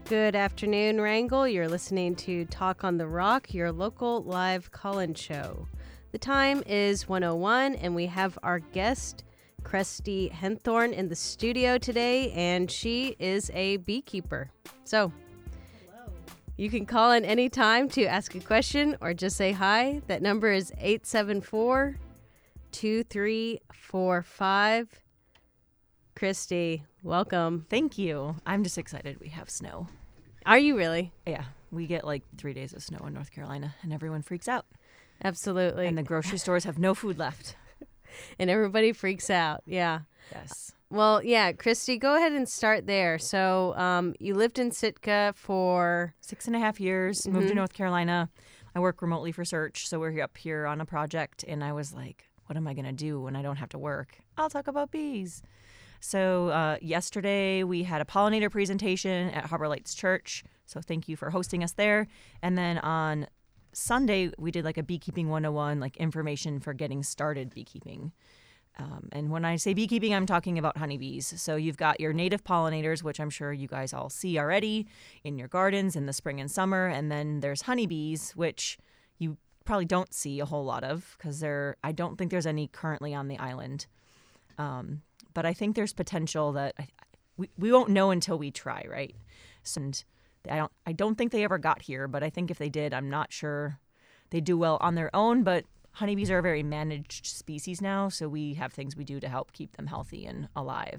Good afternoon, Wrangell. You're listening to Talk on the Rock, your local live call-in show. The time is 1:01, and we have our guest, Christy Henthorn, in the studio today, and she is a beekeeper. So, you can call in any time to ask a question or just say hi. That number is 874-2345. Christy, welcome. Thank you. I'm just excited we have snow. Are you really? Yeah, we get like 3 days of snow in North Carolina, and everyone freaks out. Absolutely. And the grocery stores have no food left. And everybody freaks out. Yeah. Yes. Well, yeah, Christy, go ahead and start there. So you lived in Sitka for 6.5 years, moved to North Carolina. I work remotely for Search, so we're up here on a project, and I was like, what am I going to do when I don't have to work? I'll talk about bees. So yesterday we had a pollinator presentation at Harbor Lights Church, so thank you for hosting us there. And then on Sunday we did like a Beekeeping 101, like information for getting started beekeeping. And when I say beekeeping, I'm talking about honeybees. So you've got your native pollinators, which I'm sure you guys all see already in your gardens in the spring and summer. And then there's honeybees, which you probably don't see a whole lot of because I don't think there's any currently on the island. But I think there's potential that we won't know until we try, right? And I don't think they ever got here, but I think if they did, I'm not sure they do well on their own. But honeybees are a very managed species now, so we have things we do to help keep them healthy and alive.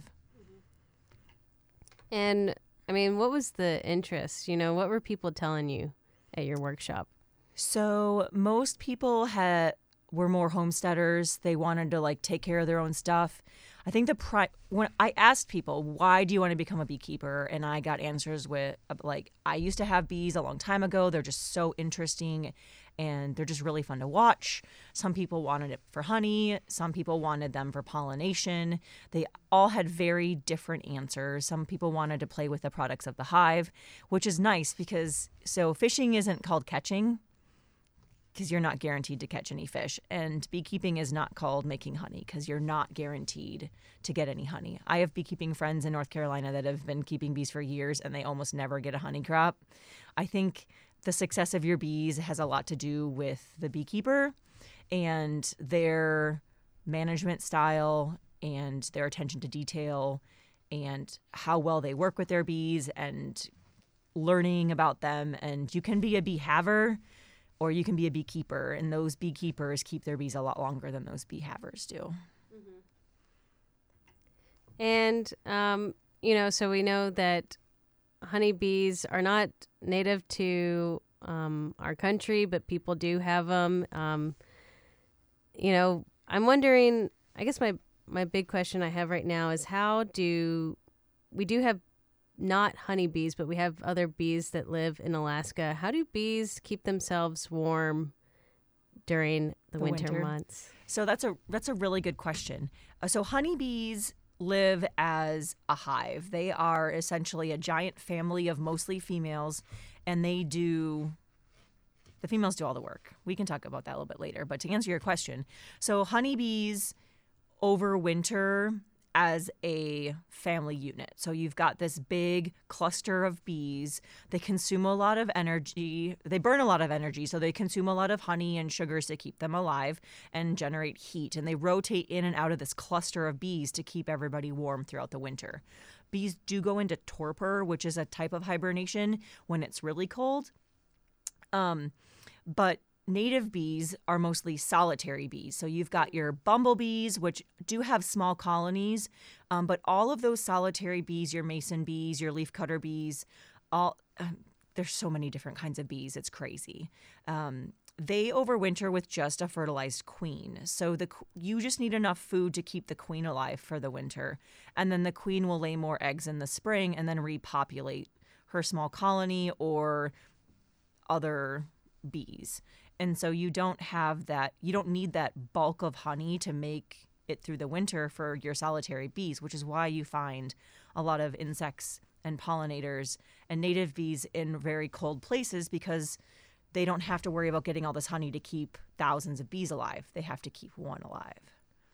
And, I mean, what was the interest? You know, what were people telling you at your workshop? So most people were more homesteaders. They wanted to, like, take care of their own stuff. I think when I asked people, why do you want to become a beekeeper? And I got answers with, like, I used to have bees a long time ago. They're just so interesting, and they're just really fun to watch. Some people wanted it for honey. Some people wanted them for pollination. They all had very different answers. Some people wanted to play with the products of the hive, which is nice because, so fishing isn't called catching, because you're not guaranteed to catch any fish. And beekeeping is not called making honey because you're not guaranteed to get any honey. I have beekeeping friends in North Carolina that have been keeping bees for years and they almost never get a honey crop. I think the success of your bees has a lot to do with the beekeeper and their management style and their attention to detail and how well they work with their bees and learning about them. And you can be a bee haver, or you can be a beekeeper, and those beekeepers keep their bees a lot longer than those bee havers do. And, so we know that honeybees are not native to our country, but people do have them. I'm wondering, I guess my big question I have right now is we do have not honeybees, but we have other bees that live in Alaska. How do bees keep themselves warm during the winter months? So that's a really good question. So honeybees live as a hive. They are essentially a giant family of mostly females, and the females do all the work. We can talk about that a little bit later. But to answer your question, so honeybees overwinter as a family unit. So you've got this big cluster of bees. They consume a lot of energy. They burn a lot of energy, so they consume a lot of honey and sugars to keep them alive and generate heat. And they rotate in and out of this cluster of bees to keep everybody warm throughout the winter. Bees do go into torpor, which is a type of hibernation when it's really cold. But native bees are mostly solitary bees. So you've got your bumblebees, which do have small colonies, but all of those solitary bees, your mason bees, your leafcutter bees, there's so many different kinds of bees. It's crazy. They overwinter with just a fertilized queen. So you just need enough food to keep the queen alive for the winter. And then the queen will lay more eggs in the spring and then repopulate her small colony or other bees. And so you don't need that bulk of honey to make it through the winter for your solitary bees, which is why you find a lot of insects and pollinators and native bees in very cold places, because they don't have to worry about getting all this honey to keep thousands of bees alive. They have to keep one alive.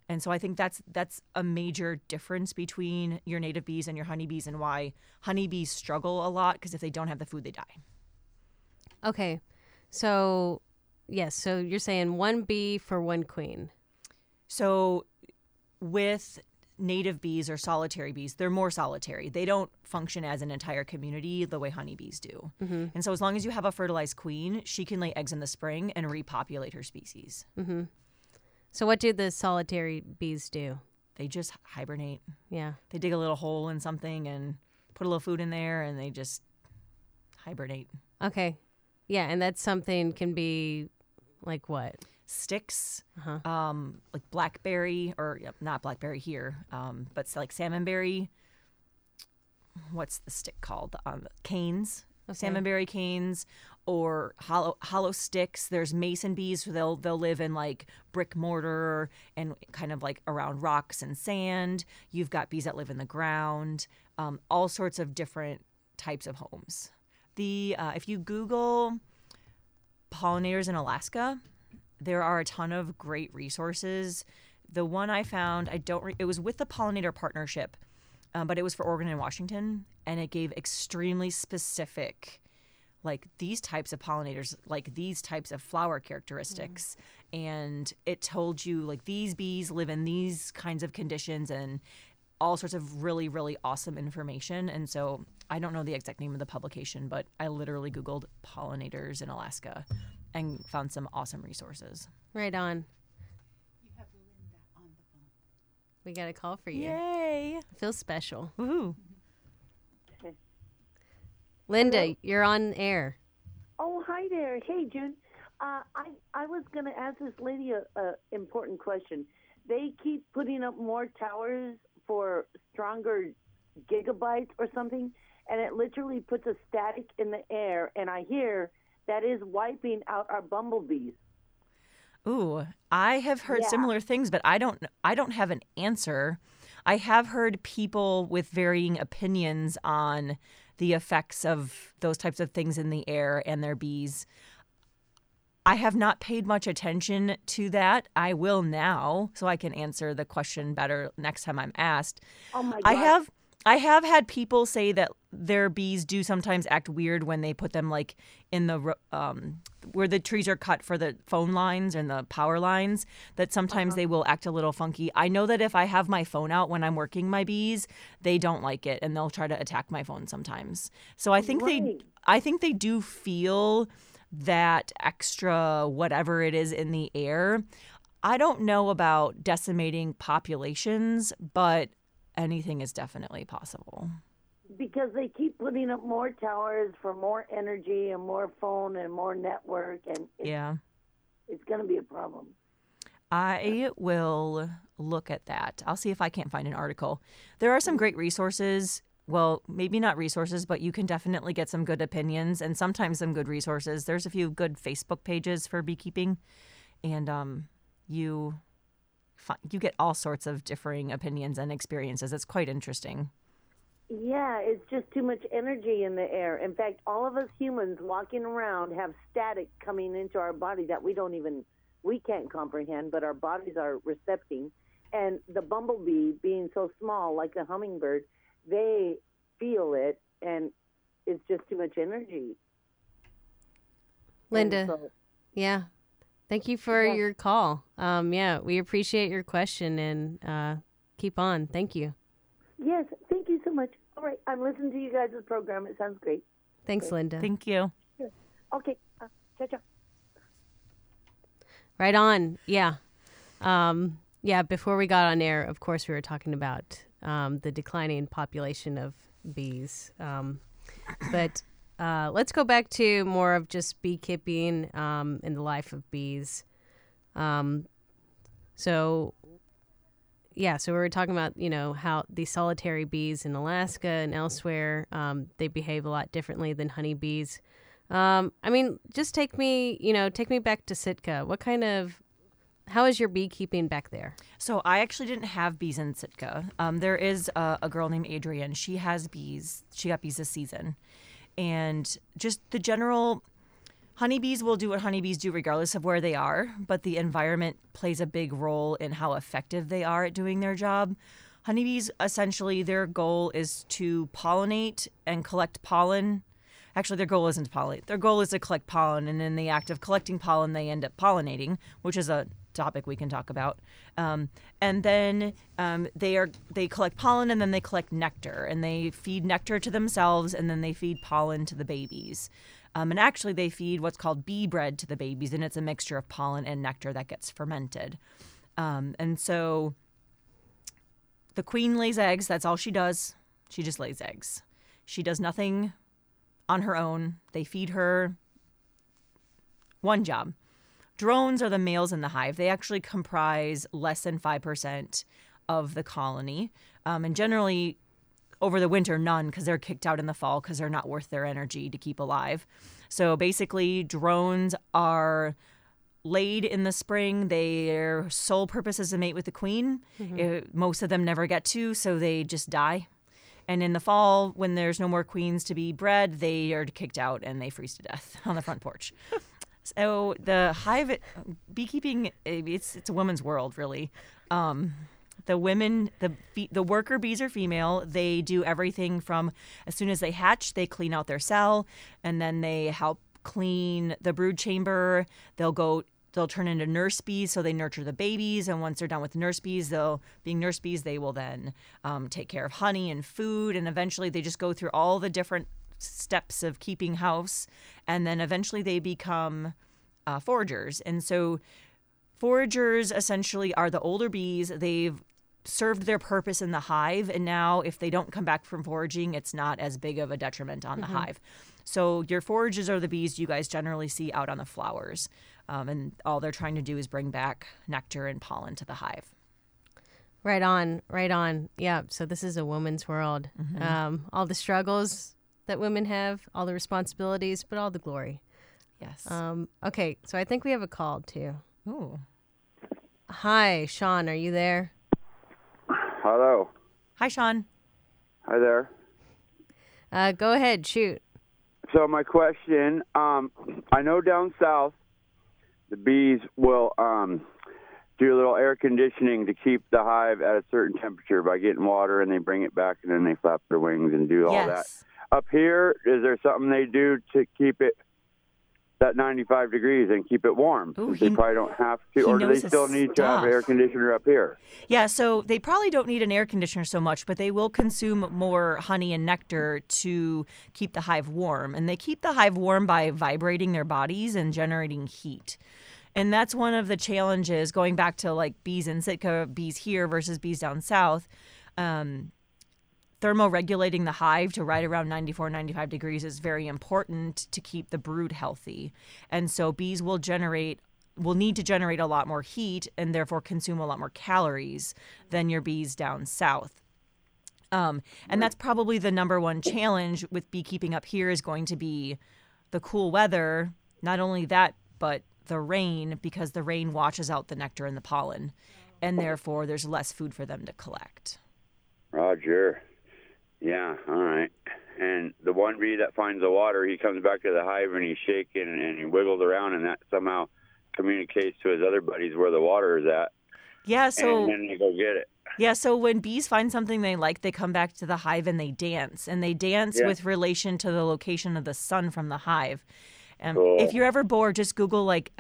And so I think that's a major difference between your native bees and your honeybees, and why honeybees struggle a lot, because if they don't have the food, they die. Okay. So, yes. So you're saying one bee for one queen. So with native bees or solitary bees, they're more solitary. They don't function as an entire community the way honeybees do. Mm-hmm. And so as long as you have a fertilized queen, she can lay eggs in the spring and repopulate her species. Mm-hmm. So what do the solitary bees do? They just hibernate. Yeah. They dig a little hole in something and put a little food in there, and they just hibernate. Okay. Yeah, and that's something can be like what? Sticks, Uh-huh. like blackberry, or not blackberry here, but it's like salmonberry. What's the stick called? Canes. Okay. Salmonberry canes, or hollow sticks. There's mason bees. They'll live in like brick mortar and kind of like around rocks and sand. You've got bees that live in the ground. All sorts of different types of homes. If you Google pollinators in Alaska, there are a ton of great resources. The one I found, it was with the Pollinator Partnership, but it was for Oregon and Washington, and it gave extremely specific, like these types of pollinators, like these types of flower characteristics. And it told you like these bees live in these kinds of conditions and all sorts of really, really awesome information. And so I don't know the exact name of the publication, but I literally Googled pollinators in Alaska and found some awesome resources. Right on. You have Linda on the phone. We got a call for you. Yay! I feel special. Woohoo! Linda, Hello? you're on air. Oh, hi there. Hey, June. I was going to ask this lady a important question. They keep putting up more towers for stronger gigabytes or something, and it literally puts a static in the air, and I hear that is wiping out our bumblebees. Ooh, I have heard Yeah. similar things, but I don't have an answer. I have heard people with varying opinions on the effects of those types of things in the air and their bees. I have not paid much attention to that. I will now, so I can answer the question better next time I'm asked. Oh, my God. I have had people say that their bees do sometimes act weird when they put them like in the where the trees are cut for the phone lines and the power lines, that sometimes they will act a little funky. I know that if I have my phone out when I'm working my bees, they don't like it and they'll try to attack my phone sometimes. So I think Right. they do feel that extra whatever it is in the air. I don't know about decimating populations, but anything is definitely possible. Because they keep putting up more towers for more energy and more phone and more network, and it's going to be a problem. I will look at that. I'll see if I can't find an article. There are some great resources. Well, maybe not resources, but you can definitely get some good opinions and sometimes some good resources. There's a few good Facebook pages for beekeeping, and you get all sorts of differing opinions and experiences. It's quite interesting. Yeah, it's just too much energy in the air. In fact, all of us humans walking around have static coming into our body that we can't comprehend, but our bodies are recepting. And the bumblebee, being so small, like a hummingbird, they feel it, and it's just too much energy. Linda, And so- yeah. Thank you for Yeah. your call. Yeah, we appreciate your question and keep on. Thank you. Yes, thank you so much. All right, I'm listening to you guys' program. It sounds great. Thanks, Linda. Thank you. Okay, ciao, ciao. Right on. Yeah. Yeah, before we got on air, of course, we were talking about the declining population of bees. But let's go back to more of just beekeeping in the life of bees. So we were talking about, how these solitary bees in Alaska and elsewhere, they behave a lot differently than honeybees. Just take me back to Sitka. How is your beekeeping back there? So I actually didn't have bees in Sitka. There is a girl named Adrienne. She has bees. She got bees this season. And just the general Honeybees will do what honeybees do regardless of where they are, but the environment plays a big role in how effective they are at doing their job. Honeybees, essentially, their goal is to pollinate and collect pollen. Actually, their goal isn't to pollinate. Their goal is to collect pollen, and in the act of collecting pollen, they end up pollinating, which is a topic we can talk about. And then they collect pollen, and then they collect nectar, and they feed nectar to themselves, and then they feed pollen to the babies. And actually, they feed what's called bee bread to the babies, and it's a mixture of pollen and nectar that gets fermented. And so the queen lays eggs. That's all she does. She just lays eggs. She does nothing on her own. They feed her. One job. Drones are the males in the hive. They actually comprise less than 5% of the colony. And generally, over the winter, none, because they're kicked out in the fall because they're not worth their energy to keep alive. So basically, drones are laid in the spring. Their sole purpose is to mate with the queen. Most of them never get to, so they just die. And in the fall, when there's no more queens to be bred, they are kicked out and they freeze to death on the front porch. So the hive, beekeeping, it's a woman's world, really. The women, the worker bees are female. They do everything from as soon as they hatch, they clean out their cell, and then they help clean the brood chamber. They'll turn into nurse bees, so they nurture the babies. And once they're done with nurse bees, they will then take care of honey and food. And eventually they just go through all the different steps of keeping house. And then eventually they become foragers. And so foragers essentially are the older bees. They've served their purpose in the hive, and now if they don't come back from foraging, it's not as big of a detriment on the hive. So your forages are the bees you guys generally see out on the flowers, and all they're trying to do is bring back nectar and pollen to the hive. Right on, right on. Yeah, so this is a woman's world. All the struggles that women have, all the responsibilities, but all the glory. Yes. Okay, so I think we have a call too. Ooh. Hi, Sean, are you there? Hello. Hi, Sean. Hi there. Go ahead, shoot. So my question, I know down south the bees will do a little air conditioning to keep the hive at a certain temperature by getting water, and they bring it back, and then they flap their wings and do all that. Up here, is there something they do to keep it at 95 degrees and keep it warm? Ooh, they probably don't have to, or do they still need to have an air conditioner up here? Yeah, so they probably don't need an air conditioner so much, but they will consume more honey and nectar to keep the hive warm. And they keep the hive warm by vibrating their bodies and generating heat. And that's one of the challenges, going back to like bees in Sitka, bees here versus bees down south. Thermoregulating the hive to right around 94, 95 degrees is very important to keep the brood healthy. And so bees will need to generate a lot more heat and therefore consume a lot more calories than your bees down south. And that's probably the number one challenge with beekeeping up here is going to be the cool weather. Not only that, but the rain, because the rain washes out the nectar and the pollen. And therefore there's less food for them to collect. Roger. Yeah, all right. And the one bee that finds the water, he comes back to the hive and he's shaking and he wiggles around, and that somehow communicates to his other buddies where the water is at. Yeah, so and then they go get it. Yeah, so when bees find something they like, they come back to the hive and they dance. And they dance with relation to the location of the sun from the hive. Cool. If you're ever bored, just Google like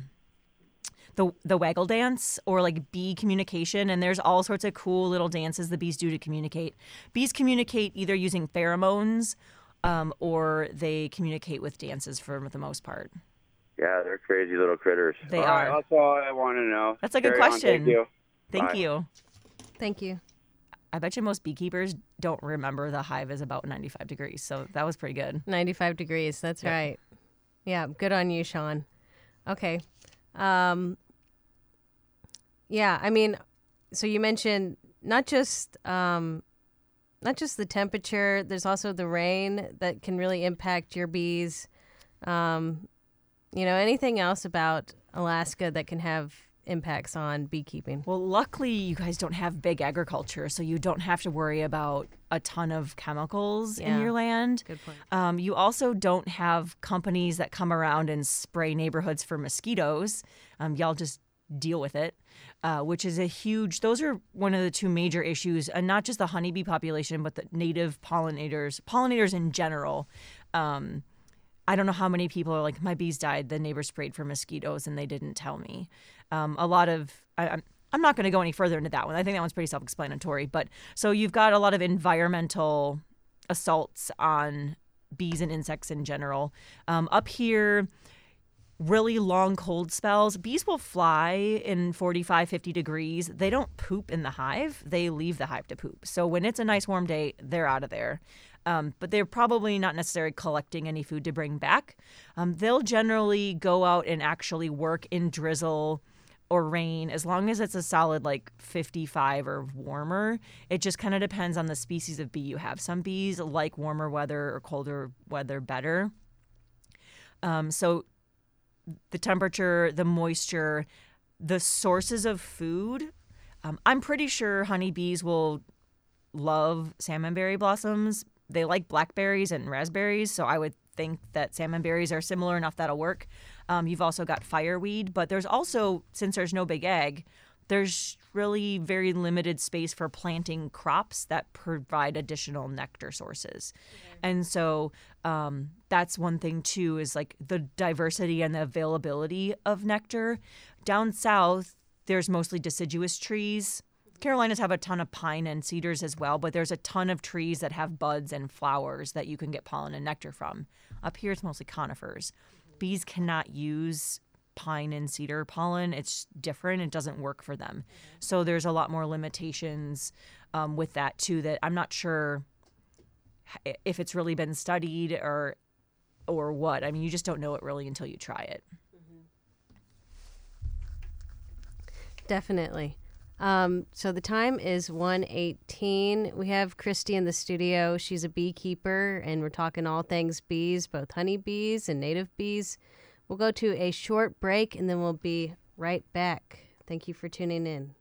the waggle dance or like bee communication, and there's all sorts of cool little dances the bees do to communicate. Bees communicate either using pheromones or they communicate with dances for the most part. Yeah, they're crazy little critters. They all are. Right, that's all I want to know. That's a good Carry on. question. Thank you. Thank Bye. you. Thank you. I bet you most beekeepers don't remember the hive is about 95 degrees, so that was pretty good. 95 degrees, that's right. Yeah, good on you, Sean. Okay. Yeah, I mean, so you mentioned not just the temperature, there's also the rain that can really impact your bees. Anything else about Alaska that can have impacts on beekeeping? Well, luckily, you guys don't have big agriculture, so you don't have to worry about a ton of chemicals in Yeah. your land. Good point. You also don't have companies that come around and spray neighborhoods for mosquitoes. Y'all just deal with it, which is those are one of the two major issues, and not just the honeybee population, but the native pollinators in general. I don't know how many people are like, my bees died, the neighbor sprayed for mosquitoes and they didn't tell me. I'm not going to go any further into that one. I think that one's pretty self-explanatory. But so you've got a lot of environmental assaults on bees and insects in general. Up here, really long cold spells. Bees will fly in 45, 50 degrees. They don't poop in the hive. They leave the hive to poop. So when it's a nice warm day, they're out of there. But they're probably not necessarily collecting any food to bring back. They'll generally go out and actually work in drizzle or rain as long as it's a solid like 55 or warmer. It just kind of depends on the species of bee you have. Some bees like warmer weather or colder weather better. So the temperature, the moisture, the sources of food. I'm pretty sure honeybees will love salmonberry blossoms. They like blackberries and raspberries, so I would think that salmonberries are similar enough that'll work. You've also got fireweed, but there's also, since there's no big egg, there's really very limited space for planting crops that provide additional nectar sources. And so that's one thing, too, is like the diversity and the availability of nectar. Down south, there's mostly deciduous trees. Carolinas have a ton of pine and cedars as well, but there's a ton of trees that have buds and flowers that you can get pollen and nectar from. Up here, it's mostly conifers. Bees cannot use pine and cedar pollen. It's different. It doesn't work for them. So there's a lot more limitations with that, too, that I'm not sure if it's really been studied or what. I mean, you just don't know it really until you try it. Definitely. So the time is 1:18. We have Christy in the studio. She's a beekeeper, and we're talking all things bees, both honeybees and native bees. We'll go to a short break, and then we'll be right back. Thank you for tuning in.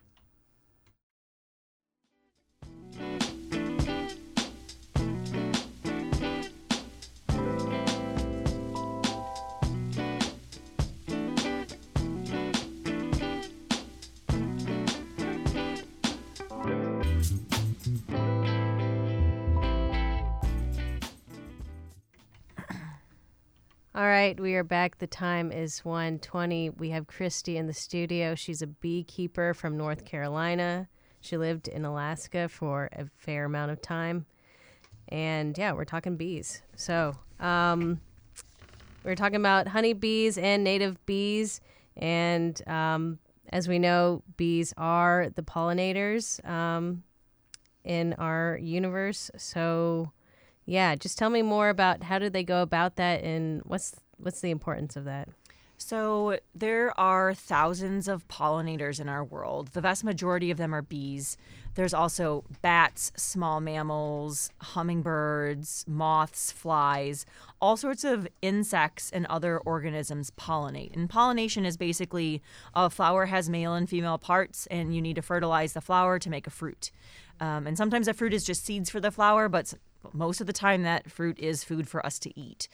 All right, we are back. The time is 1:20. We have Christy in the studio. She's a beekeeper from North Carolina. She lived in Alaska for a fair amount of time. And yeah, we're talking bees. So we're talking about honeybees and native bees. And as we know, bees are the pollinators in our universe. So yeah, just tell me more about how do they go about that and what's the importance of that? So there are thousands of pollinators in our world. The vast majority of them are bees. There's also bats, small mammals, hummingbirds, moths, flies, all sorts of insects and other organisms pollinate. And pollination is basically a flower has male and female parts, and you need to fertilize the flower to make a fruit. And sometimes the fruit is just seeds for the flower, but most of the time that fruit is food for us to eat.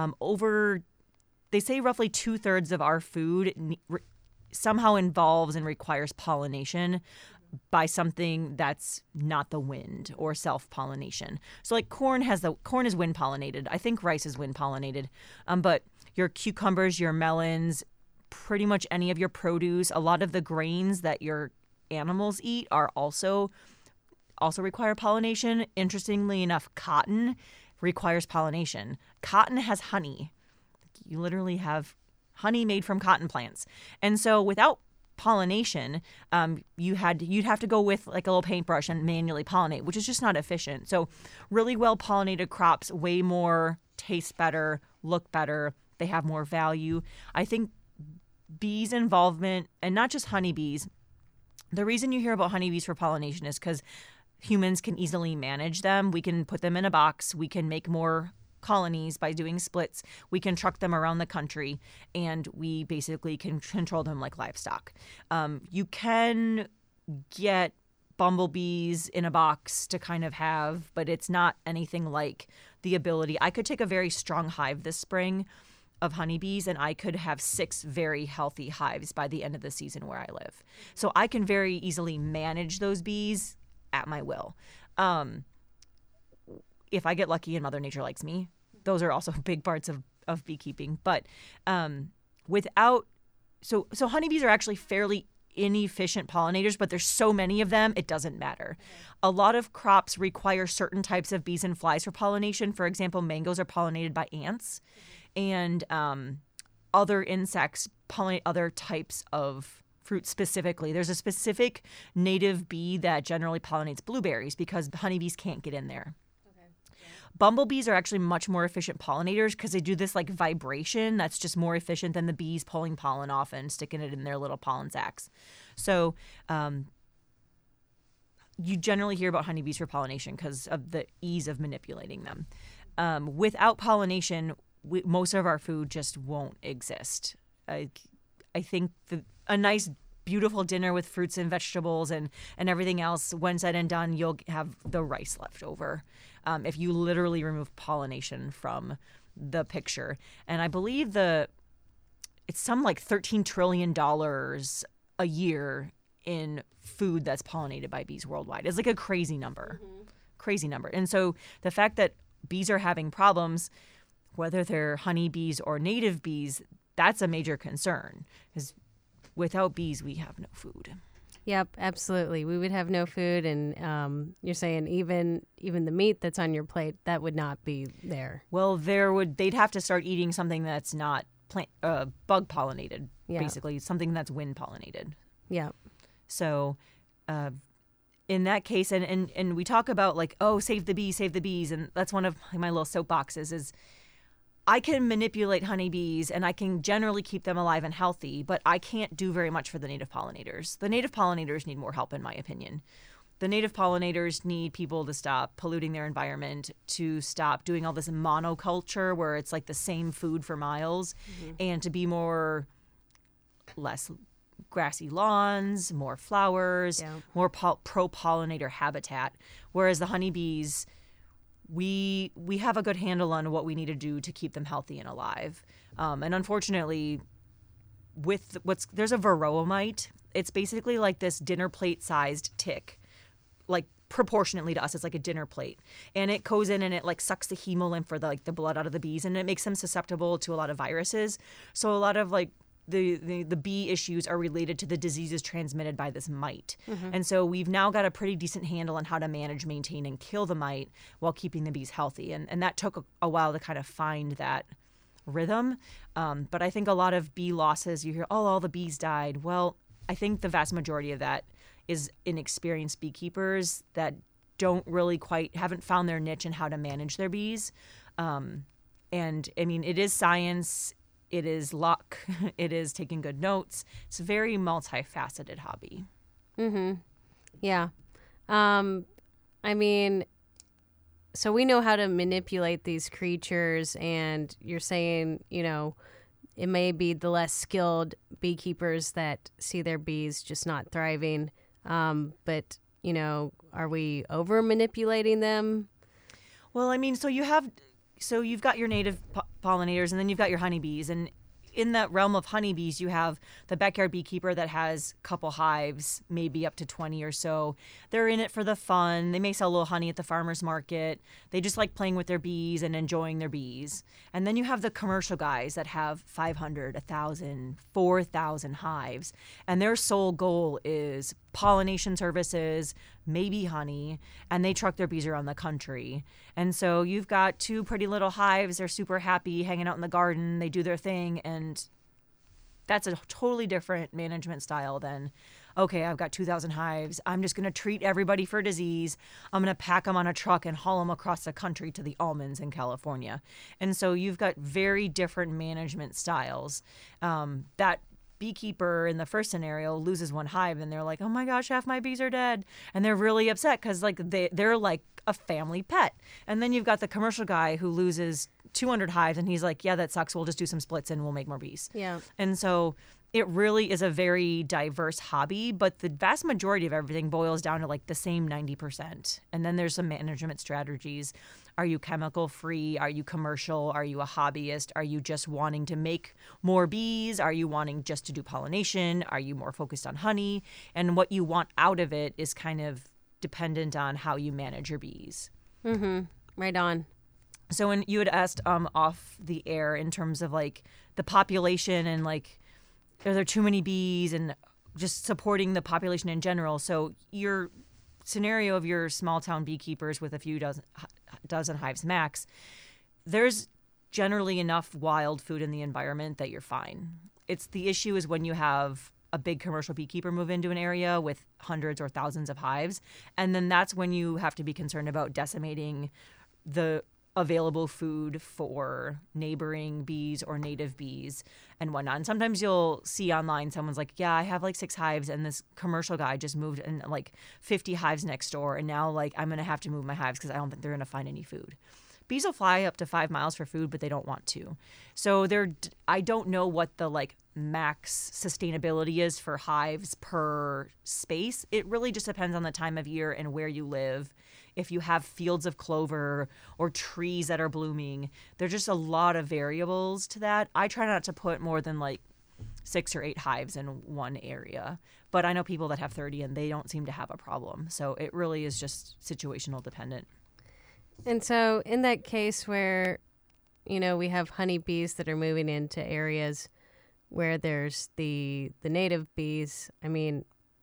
They say roughly 2/3 of our food somehow involves and requires pollination by something that's not the wind or self-pollination. So like corn is wind pollinated. I think rice is wind pollinated. But your cucumbers, your melons, pretty much any of your produce, a lot of the grains that your animals eat are also require pollination. Interestingly enough, cotton requires pollination. Cotton has honey. You literally have honey made from cotton plants. And so without pollination, you'd have to go with like a little paintbrush and manually pollinate, which is just not efficient. So really well pollinated crops way more taste better, look better, they have more value. I think bees' involvement, and not just honeybees, the reason you hear about honeybees for pollination is because humans can easily manage them. We can put them in a box. We can make more colonies by doing splits. We can truck them around the country, and we basically can control them like livestock. You can get bumblebees in a box to kind of have, but it's not anything like the ability. I could take a very strong hive this spring of honeybees, and I could have 6 very healthy hives by the end of the season where I live. So I can very easily manage those bees at my will. If I get lucky and Mother Nature likes me, those are also big parts of beekeeping. But so honeybees are actually fairly inefficient pollinators, but there's so many of them, it doesn't matter. A lot of crops require certain types of bees and flies for pollination. For example, mangoes are pollinated by ants, and other insects pollinate other types of fruit specifically. There's a specific native bee that generally pollinates blueberries because honeybees can't get in there. Bumblebees are actually much more efficient pollinators because they do this like vibration that's just more efficient than the bees pulling pollen off and sticking it in their little pollen sacs. So you generally hear about honeybees for pollination because of the ease of manipulating them. Without pollination, most of our food just won't exist. I think a nice beautiful dinner with fruits and vegetables and everything else, when said and done, you'll have the rice left over if you literally remove pollination from the picture. And I believe it's some like $13 trillion a year in food that's pollinated by bees worldwide. It's like a crazy number. Crazy number. And so the fact that bees are having problems, whether they're honeybees or native bees, that's a major concern, because without bees, we have no food. Yep, absolutely. We would have no food, and you're saying even the meat that's on your plate, that would not be there. Well, they'd have to start eating something that's not bug pollinated, basically something that's wind pollinated. Yeah. So, in that case, and we talk about like, oh, save the bees, and that's one of my little soapboxes is, I can manipulate honeybees and I can generally keep them alive and healthy, but I can't do very much for the native pollinators. The native pollinators need more help, in my opinion. The native pollinators need people to stop polluting their environment, to stop doing all this monoculture where it's like the same food for miles, and to be less grassy lawns, more flowers, more pro-pollinator habitat. Whereas the honeybees, we have a good handle on what we need to do to keep them healthy and alive. And unfortunately, there's a varroa mite. It's basically like this dinner plate sized tick, like proportionately to us, it's like a dinner plate. And it goes in and it like sucks the hemolymph or the blood out of the bees, and it makes them susceptible to a lot of viruses. So a lot of like the bee issues are related to the diseases transmitted by this mite. And so we've now got a pretty decent handle on how to manage, maintain, and kill the mite while keeping the bees healthy. And that took a while to kind of find that rhythm. But I think a lot of bee losses, you hear, oh, all the bees died. Well, I think the vast majority of that is inexperienced beekeepers that haven't found their niche in how to manage their bees. And I mean, it is science. It is luck. It is taking good notes. It's a very multifaceted hobby. Yeah. I mean, so we know how to manipulate these creatures, and you're saying, it may be the less skilled beekeepers that see their bees just not thriving. But, are we over manipulating them? Well, I mean, so you've got your native pollinators, and then you've got your honeybees. And in that realm of honeybees, you have the backyard beekeeper that has a couple hives, maybe up to 20 or so. They're in it for the fun. They may sell a little honey at the farmer's market. They just like playing with their bees and enjoying their bees. And then you have the commercial guys that have 500, 1,000, 4,000 hives. And their sole goal is pollination services, maybe honey, and they truck their bees around the country. And so you've got 2 pretty little hives. They're super happy hanging out in the garden. They do their thing, and that's a totally different management style than, okay, I've got 2,000 hives. I'm just going to treat everybody for disease. I'm going to pack them on a truck and haul them across the country to the almonds in California. And so you've got very different management styles that beekeeper in the first scenario loses one hive and they're like, oh my gosh, half my bees are dead. And they're really upset because like they're like a family pet. And then you've got the commercial guy who loses 200 hives and he's like, yeah, that sucks. We'll just do some splits and we'll make more bees. Yeah. And so it really is a very diverse hobby, but the vast majority of everything boils down to like the same 90%. And then there's some management strategies. Are you chemical free? Are you commercial? Are you a hobbyist? Are you just wanting to make more bees? Are you wanting just to do pollination? Are you more focused on honey? And what you want out of it is kind of dependent on how you manage your bees. Mm-hmm. Right on. So when you had asked off the air in terms of like the population and like, are there too many bees and just supporting the population in general? So your scenario of your small town beekeepers with a few dozen hives max, there's generally enough wild food in the environment that you're fine. It's the issue is when you have a big commercial beekeeper move into an area with hundreds or thousands of hives, and then that's when you have to be concerned about decimating the available food for neighboring bees or native bees and whatnot. And sometimes you'll see online someone's like, yeah, I have like 6 hives and this commercial guy just moved in like 50 hives next door and now like I'm going to have to move my hives because I don't think they're going to find any food. Bees will fly up to 5 miles for food, but they don't want to. So I don't know what the like max sustainability is for hives per space. It really just depends on the time of year and where you live. If you have fields of clover or trees that are blooming, there's just a lot of variables to that. I try not to put more than like 6 or 8 hives in one area, but I know people that have 30 and they don't seem to have a problem. So it really is just situational dependent. And so in that case where, you know, we have honeybees that are moving into areas where there's the native bees, I mean,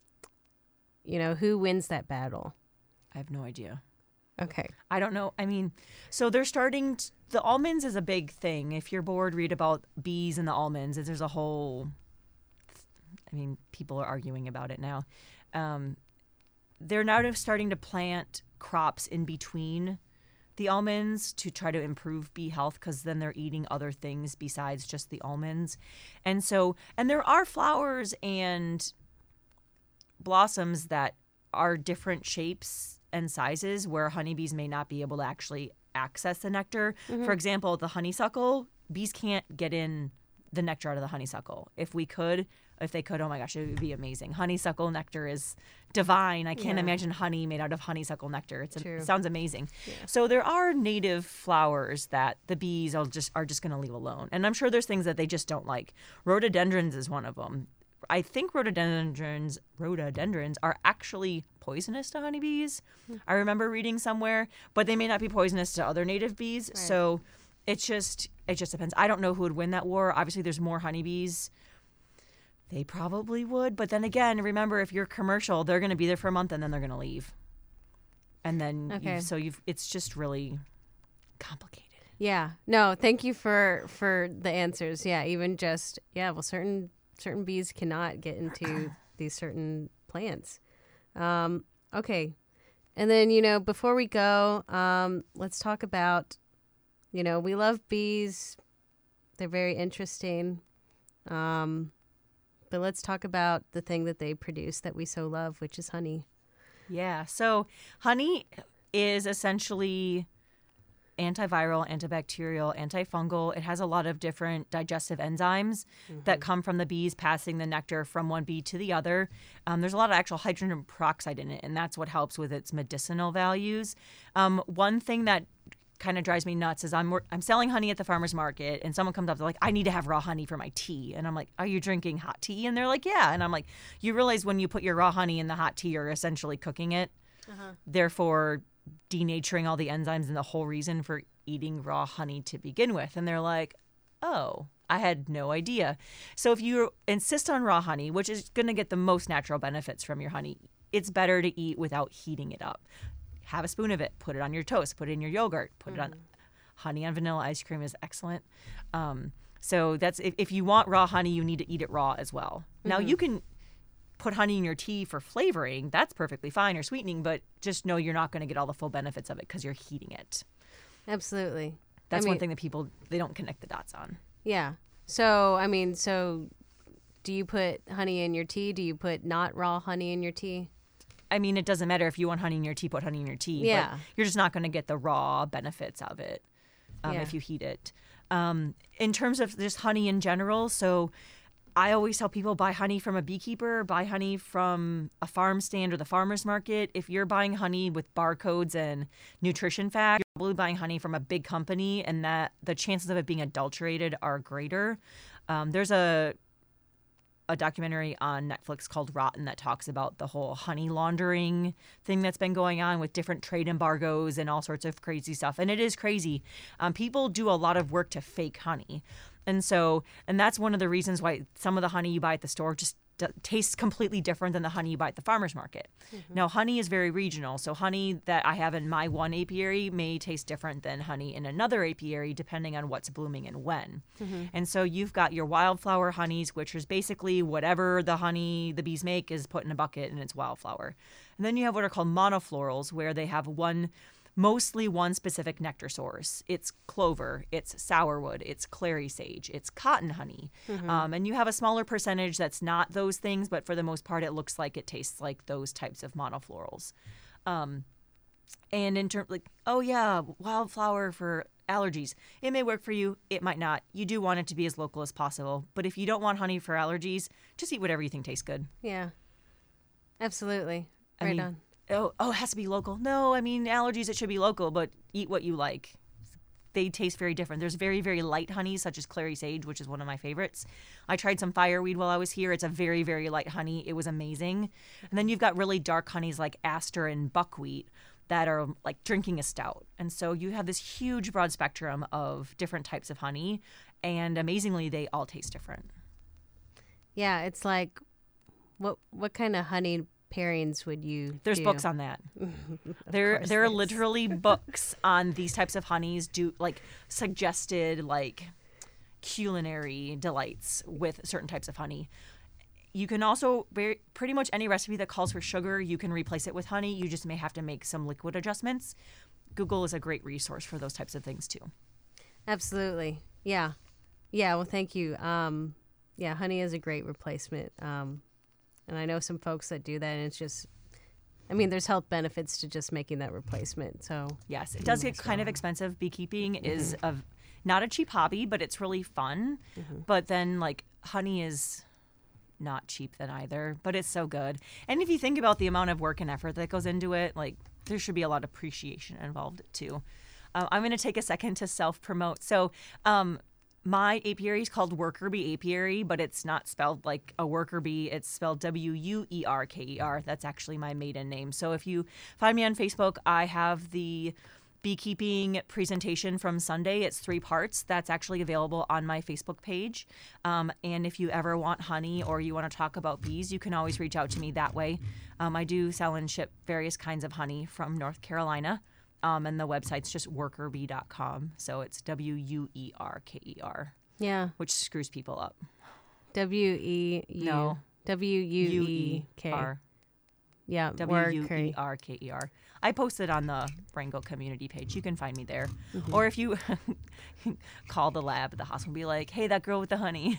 you know, who wins that battle? I have no idea. Okay. I don't know. I mean, so they're starting the almonds is a big thing. If you're bored, read about bees and the almonds. There's a whole, I mean, people are arguing about it now. They're now starting to plant crops in between the almonds to try to improve bee health because then they're eating other things besides just the almonds. And there are flowers and blossoms that are different shapes and sizes where honeybees may not be able to actually access the nectar. Mm-hmm. For example, the honeysuckle, bees can't get in the nectar out of the honeysuckle. If they could, oh my gosh, it would be amazing. Honeysuckle nectar is divine. I can't imagine honey made out of honeysuckle nectar. It sounds amazing. Yeah. So there are native flowers that the bees are just going to leave alone. And I'm sure there's things that they just don't like. Rhododendrons is one of them. I think rhododendrons are actually poisonous to honeybees. I remember reading somewhere, but they may not be poisonous to other native bees. Right. So it just depends. I don't know who would win that war. Obviously, there's more honeybees. They probably would. But then again, remember, if you're commercial, they're going to be there for a month and then they're going to leave. And then, it's just really complicated. Yeah. No, thank you for the answers. Yeah, even just, well, certain bees cannot get into these certain plants. Okay. And then, you know, before we go, let's talk about, you know, we love bees. They're very interesting. But let's talk about the thing that they produce that we so love, which is honey. Yeah. So honey is essentially antiviral, antibacterial, antifungal. It has a lot of different digestive enzymes that come from the bees passing the nectar from one bee to the other. There's a lot of actual hydrogen peroxide in it, and that's what helps with its medicinal values. One thing that kind of drives me nuts is I'm selling honey at the farmer's market, and someone comes up, they're like, I need to have raw honey for my tea. And I'm like, are you drinking hot tea? And they're like, yeah. And I'm like, you realize when you put your raw honey in the hot tea, you're essentially cooking it. Therefore, denaturing all the enzymes and the whole reason for eating raw honey to begin with. And they're like, oh, I had no idea. So if you insist on raw honey, which is going to get the most natural benefits from your honey, it's better to eat without heating it up. Have a spoon of it, put it on your toast, put it in your yogurt, put it on honey on vanilla ice cream is excellent. So that's if you want raw honey, you need to eat it raw as well. Now you can put honey in your tea for flavoring. That's perfectly fine, or sweetening, but just know you're not going to get all the full benefits of it because you're heating it. Absolutely. That's one thing that people, they don't connect the dots on. Yeah. So, I mean, do you put honey in your tea? Do you put not raw honey in your tea? I mean, it doesn't matter if you want honey in your tea, put honey in your tea. Yeah. But you're just not going to get the raw benefits of it if you heat it. In terms of just honey in general, so I always tell people buy honey from a beekeeper, buy honey from a farm stand or the farmer's market. If you're buying honey with barcodes and nutrition facts, you're probably buying honey from a big company, and that the chances of it being adulterated are greater. There's a documentary on Netflix called Rotten that talks about the whole honey laundering thing that's been going on with different trade embargoes and all sorts of crazy stuff. And it is crazy. People do a lot of work to fake honey. And that's one of the reasons why some of the honey you buy at the store just tastes completely different than the honey you buy at the farmer's market. Mm-hmm. Now, honey is very regional. So honey that I have in my one apiary may taste different than honey in another apiary, depending on what's blooming and when. Mm-hmm. And so you've got your wildflower honeys, which is basically whatever the honey the bees make is put in a bucket and it's wildflower. And then you have what are called monoflorals, where they have mostly one specific nectar source. It's clover, it's sourwood, it's clary sage, it's cotton honey. Mm-hmm. And you have a smaller percentage that's not those things, but for the most part, it looks like it tastes like those types of monoflorals. And in terms wildflower for allergies. It may work for you, it might not. You do want it to be as local as possible. But if you don't want honey for allergies, just eat whatever you think tastes good. Yeah, absolutely. Right on. Oh, it has to be local. No, I mean, allergies, it should be local, but eat what you like. They taste very different. There's very, very light honey, such as clary sage, which is one of my favorites. I tried some fireweed while I was here. It's a very, very light honey. It was amazing. And then you've got really dark honeys like aster and buckwheat that are like drinking a stout. And so you have this huge broad spectrum of different types of honey, and amazingly, they all taste different. Yeah, it's like, what kind of honey pairings would you There's do? books on that. There are literally books on these types of honeys, suggested culinary delights with certain types of honey. You can also, pretty much any recipe that calls for sugar, you can replace it with honey. You just may have to make some liquid adjustments. Google is a great resource for those types of things too. Absolutely. Yeah. Well, thank you. Honey is a great replacement. And I know some folks that do that, and it's just, there's health benefits to just making that replacement. So yes, it does get kind of expensive. Beekeeping is not a cheap hobby, but it's really fun. Mm-hmm. But then honey is not cheap then either, but it's so good. And if you think about the amount of work and effort that goes into it, there should be a lot of appreciation involved too. I'm going to take a second to self-promote. So, my apiary is called Worker Bee Apiary, but it's not spelled like a worker bee. It's spelled Wuerker. That's actually my maiden name. So if you find me on Facebook, I have the beekeeping presentation from Sunday. It's 3 parts. That's actually available on my Facebook page. And if you ever want honey or you want to talk about bees, you can always reach out to me that way. I do sell and ship various kinds of honey from North Carolina. And the website's just workerbee.com. So it's Wuerker. Yeah. Which screws people up. W-E-U. No. W-U-E-K. Yeah. Wuerker. I posted on the Wrangell community page. You can find me there. Mm-hmm. Or if you call the lab at the hospital, be like, hey, that girl with the honey.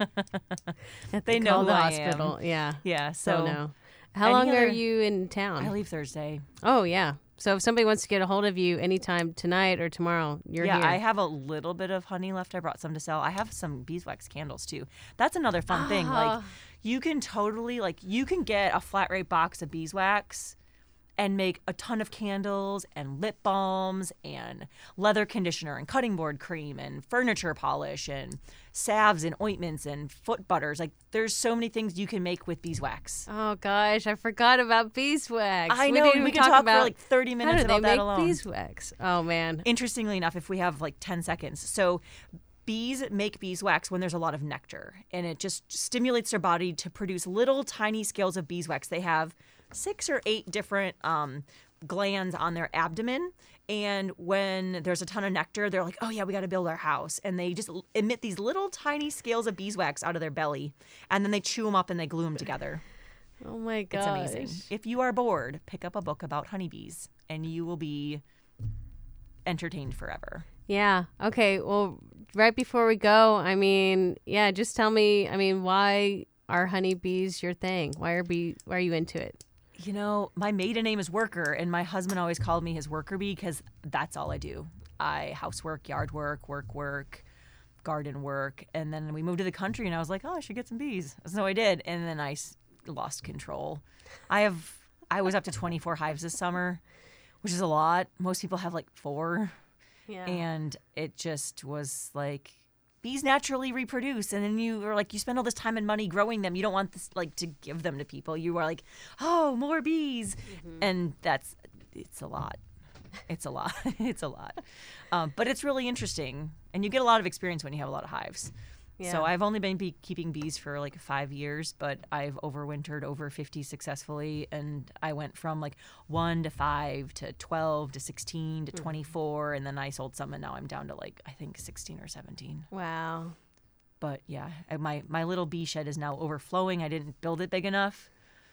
They know who the I hospital. am. Yeah. Yeah. So no. How long are you in town? I leave Thursday. Oh, yeah. So if somebody wants to get a hold of you anytime tonight or tomorrow, you're here. Yeah, I have a little bit of honey left. I brought some to sell. I have some beeswax candles too. That's another fun thing. You can totally, you can get a flat rate box of beeswax and make a ton of candles and lip balms and leather conditioner and cutting board cream and furniture polish and salves and ointments and foot butters. There's so many things you can make with beeswax. Oh gosh, I forgot about beeswax. I know, we could talk for 30 minutes about that alone. How do they make beeswax? Oh man. Interestingly enough, if we have 10 seconds. So bees make beeswax when there's a lot of nectar, and it just stimulates their body to produce little tiny scales of beeswax. They have 6 or 8 different glands on their abdomen, and when there's a ton of nectar, they're like, oh yeah, we got to build our house, and they just emit these little tiny scales of beeswax out of their belly, and then they chew them up and they glue them together. Oh my gosh. It's amazing. If you are bored, pick up a book about honeybees, and you will be entertained forever. Yeah. Okay. Well, right before we go, just tell me, why are honeybees your thing? Why are you into it? You know, my maiden name is Worker, and my husband always called me his worker bee because that's all I do. I housework, yard work, garden work. And then we moved to the country, and I was like, oh, I should get some bees. So I did, and then I lost control. I was up to 24 hives this summer, which is a lot. Most people have like 4. Yeah. And it just was like, bees naturally reproduce, and then you spend all this time and money growing them. You don't want this like to give them to people. You are like, oh, more bees, and it's a lot. It's a lot. It's a lot. But it's really interesting, and you get a lot of experience when you have a lot of hives. Yeah. So I've only been keeping bees for like 5 years, but I've overwintered over 50 successfully, and I went from like 1 to 5 to 12 to 16 to 24, and then I sold some, and now I'm down to like I think 16 or 17. Wow. But yeah, my little bee shed is now overflowing. I didn't build it big enough,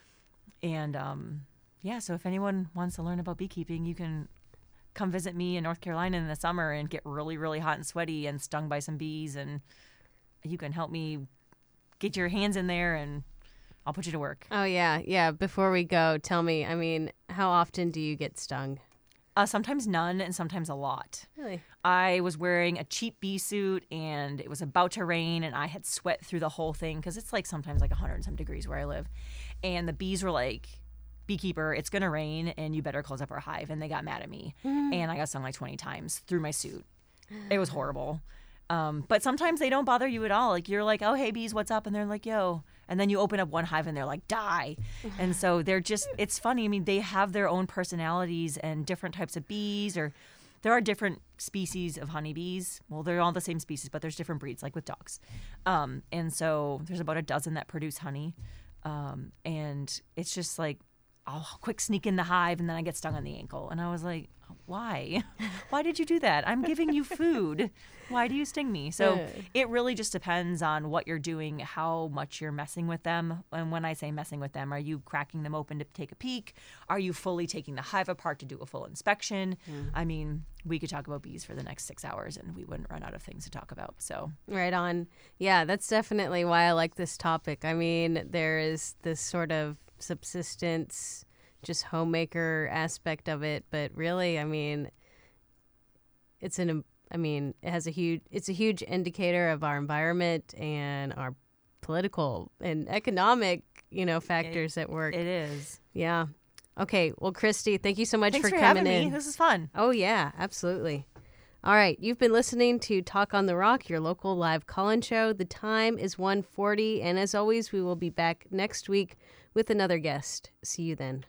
and yeah. So if anyone wants to learn about beekeeping, you can come visit me in North Carolina in the summer and get really, really hot and sweaty and stung by some bees, and you can help me get your hands in there, and I'll put you to work. Oh, yeah. Yeah. Before we go, tell me, I mean, how often do you get stung? Sometimes none, and sometimes a lot. Really? I was wearing a cheap bee suit, and it was about to rain, and I had sweat through the whole thing because it's like sometimes like 100 and some degrees where I live. And the bees were like, beekeeper, it's going to rain, and you better close up our hive. And they got mad at me. And I got stung like 20 times through my suit. It was horrible. But sometimes they don't bother you at all. Like you're like, oh, hey, bees, what's up? And they're like, yo. And then you open up one hive and they're like, die. And so they're just, it's funny. I mean, they have their own personalities and different types of bees, or there are different species of honeybees. Well, they're all the same species, but there's different breeds, like with dogs. And so there's about a dozen that produce honey. And it's just like, I'll quick sneak in the hive, and then I get stung on the ankle. And I was like, why? Why did you do that? I'm giving you food. Why do you sting me? So it really just depends on what you're doing, how much you're messing with them. And when I say messing with them, are you cracking them open to take a peek? Are you fully taking the hive apart to do a full inspection? I mean, we could talk about bees for the next 6 hours, and we wouldn't run out of things to talk about. So Right on. Yeah, that's definitely why I like this topic. I mean, there is this sort of subsistence, just homemaker aspect of it, but really, I mean, it's a huge indicator of our environment and our political and economic, factors at work. it is. Yeah. Okay. Well, Christy, thank you so much Thanks for coming having me. in. This is fun. Oh, yeah, absolutely. All right. You've been listening to Talk on the Rock, your local live call-in show. The time is 1:40, and as always, we will be back next week with another guest. See you then.